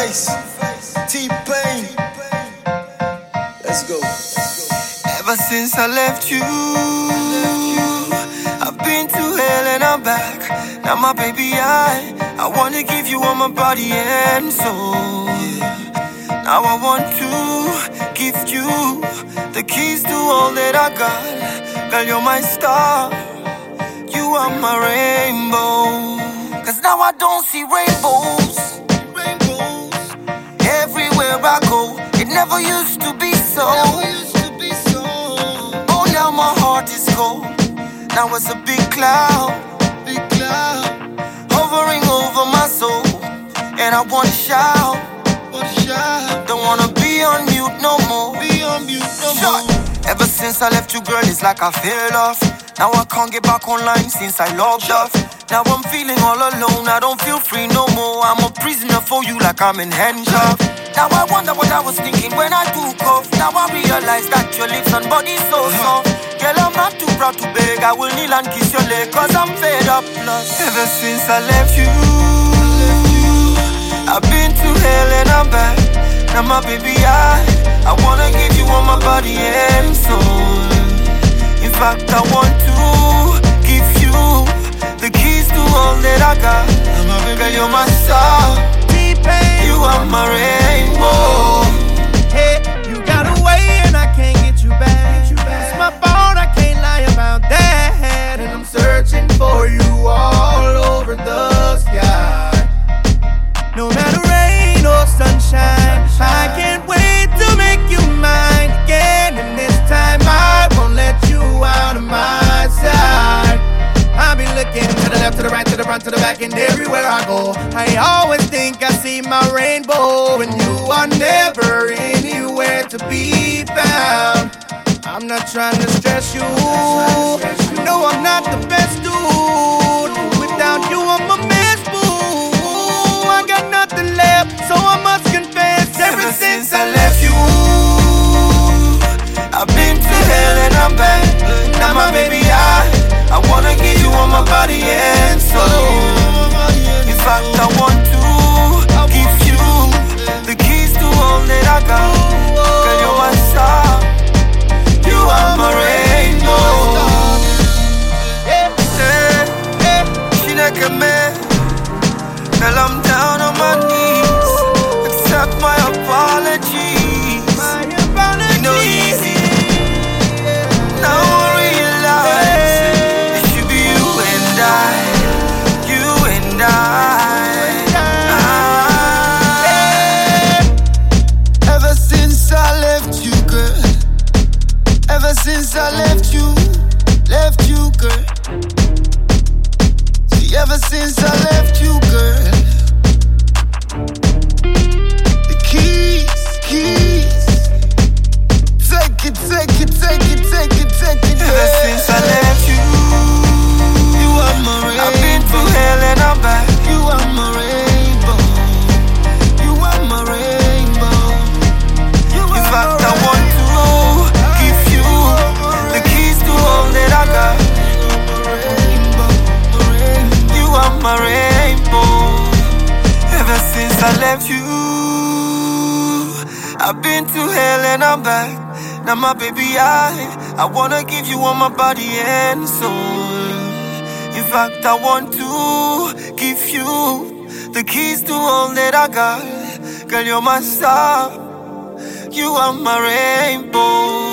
Face, T-Pain. Let's go. Ever since I left you, I've been to hell and I'm back. Now my baby, I wanna give you all my body and soul. Now I want to give you the keys to all that I got. Girl, you're my star, you are my rainbow. Cause now I don't see rainbows everywhere I go. It never used to be so. Oh, now my heart is cold. Now it's a big cloud, hovering over my soul. And I wanna shout, don't wanna be on mute no more. Ever since I left you, girl, it's like I fell off. Now I can't get back online since I logged off. Now I'm feeling all alone, I don't feel free no more. I'm a prisoner for you like I'm in handcuffs. Now I wonder what I was thinking when I took off. Now I realize that your lips and body so soft. Girl, I'm not too proud to beg, I will kneel and kiss your leg, cause I'm fed up lost. Ever since I left you, I've been to hell and I'm back. Now my baby, I wanna give you all my body and soul. In fact, I want to give you the keys to all that I got. Girl, you're my star, you are my rainbow. Hey, you got away and I can't get you back. It's my fault, I can't lie about that. And I'm searching for you all over the sky. No matter rain or sunshine, I can't wait to make you mine again. And this time I won't let you out of my sight. I'll be looking to the left, to the right, to the front, to the back, and everywhere I go. I always think I see my rainbow, and you are never anywhere to be found. I'm not trying to stress you. No, I'm not the best dude. Without you, I'm a mess, boo. I got nothing left, so I must confess. Ever since I left you, I've been to hell and I'm back. Now my baby, I wanna give you all my body and soul. In fact, I want to give you the keys to all that I got. Girl, you're my star, you are my rainbow. She like a man. Girl, I'm down on my knees. Accept my apologies. You know easy. Now I realize it should be you and I. You and I. Ever since I left you, girl. Ever since I left you, girl. See, ever since I left you, girl. The keys. Take it. Ever since I left you, you are my rainbow. I've been through hell and I'm back. You are my rainbow. You are my rainbow. In fact, I want to give you the keys to all that I got. You are my rainbow. Ever since I left you, I've been to hell and I'm back. Now my baby, I wanna give you all my body and soul. In fact, I want to give you the keys to all that I got. Girl, you're my star, you are my rainbow.